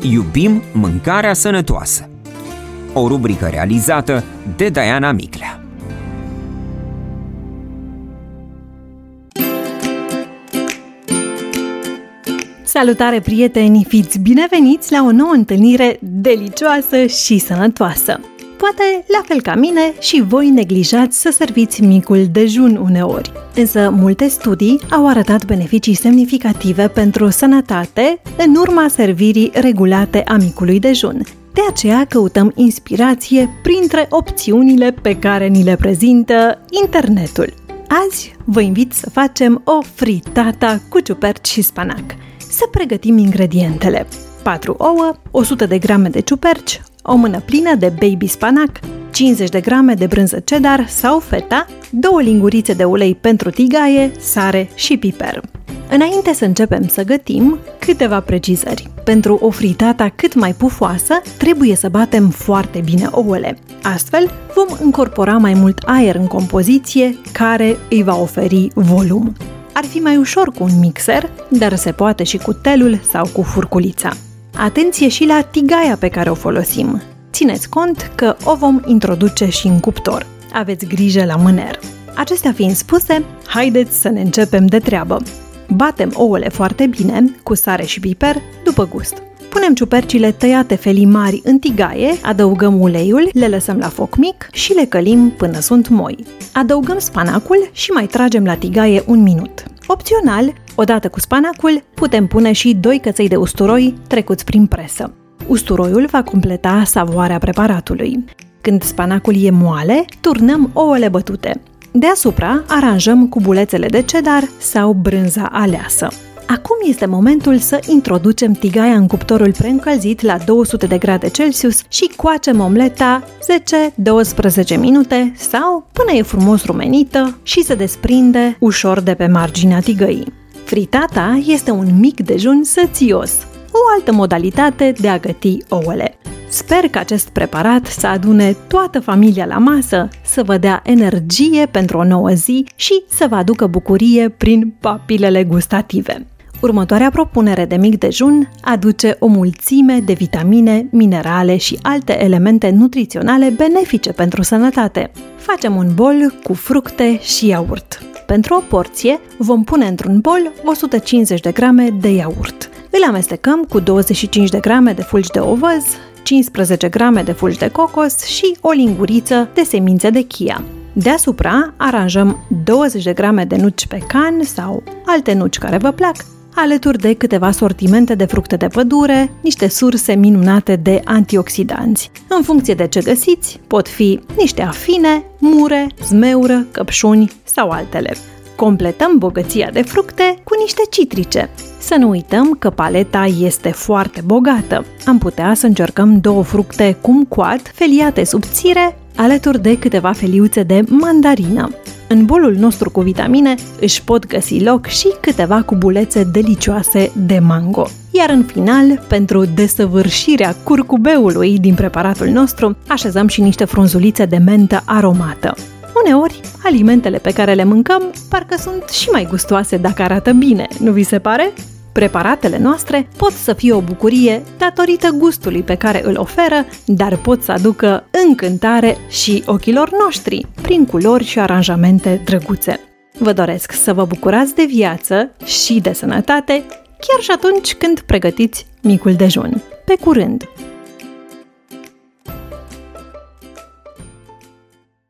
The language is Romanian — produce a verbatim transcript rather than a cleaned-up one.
Iubim mâncarea sănătoasă. O rubrică realizată de Diana Miclea. Salutare, prieteni! Fiți bineveniți la o nouă întâlnire delicioasă și sănătoasă. Poate, la fel ca mine, și voi neglijați să serviți micul dejun uneori. Însă, multe studii au arătat beneficii semnificative pentru sănătate în urma servirii regulate a micului dejun. De aceea căutăm inspirație printre opțiunile pe care ni le prezintă internetul. Azi vă invit să facem o fritata cu ciuperci și spanac. Să pregătim ingredientele: patru ouă, o sută de grame de ciuperci, o mână plină de baby spanac, cincizeci de grame de brânză cheddar sau feta, două lingurițe de ulei pentru tigaie, sare și piper. Înainte să începem să gătim, câteva precizări. Pentru o fritata cât mai pufoasă, trebuie să batem foarte bine ouăle. Astfel, vom încorpora mai mult aer în compoziție, care îi va oferi volum. Ar fi mai ușor cu un mixer, dar se poate și cu telul sau cu furculița. Atenție și la tigaia pe care o folosim. Țineți cont că o vom introduce și în cuptor. Aveți grijă la mâner. Acestea fiind spuse, haideți să ne începem de treabă. Batem ouăle foarte bine, cu sare și piper, după gust. Punem ciupercile tăiate felii mari în tigaie, adăugăm uleiul, le lăsăm la foc mic și le călim până sunt moi. Adăugăm spanacul și mai tragem la tigaie un minut. Opțional, odată cu spanacul, putem pune și doi căței de usturoi trecuți prin presă. Usturoiul va completa savoarea preparatului. Când spanacul e moale, turnăm ouăle bătute. Deasupra, aranjăm cu bulețele de cheddar sau brânza aleasă. Acum este momentul să introducem tigaia în cuptorul preîncălzit la două sute de grade Celsius și coacem omleta zece douăsprezece minute sau până e frumos rumenită și se desprinde ușor de pe marginea tigăii. Fritata este un mic dejun sățios, o altă modalitate de a găti ouăle. Sper că acest preparat să adune toată familia la masă, să vă dea energie pentru o nouă zi și să vă aducă bucurie prin papilele gustative. Următoarea propunere de mic dejun aduce o mulțime de vitamine, minerale și alte elemente nutriționale benefice pentru sănătate. Facem un bol cu fructe și iaurt. Pentru o porție vom pune într-un bol o sută cincizeci de grame de iaurt. Îl amestecăm cu douăzeci și cinci de grame de fulgi de ovăz, cincisprezece grame de fulgi de cocos și o linguriță de semințe de chia. Deasupra aranjăm douăzeci de grame de nuci pecan sau alte nuci care vă plac, alături de câteva sortimente de fructe de pădure, niște surse minunate de antioxidanți. În funcție de ce găsiți, pot fi niște afine, mure, zmeură, căpșuni sau altele. Completăm bogăția de fructe cu niște citrice. Să nu uităm că paleta este foarte bogată. Am putea să încercăm două fructe kumquat, feliate subțire, alături de câteva feliuțe de mandarină. În bolul nostru cu vitamine își pot găsi loc și câteva cubulețe delicioase de mango. Iar în final, pentru desăvârșirea curcubeului din preparatul nostru, așezăm și niște frunzulițe de mentă aromată. Uneori, alimentele pe care le mâncăm parcă sunt și mai gustoase dacă arată bine, nu vi se pare? Preparatele noastre pot să fie o bucurie datorită gustului pe care îl oferă, dar pot să aducă încântare și ochilor noștri, prin culori și aranjamente drăguțe. Vă doresc să vă bucurați de viață și de sănătate, chiar și atunci când pregătiți micul dejun. Pe curând!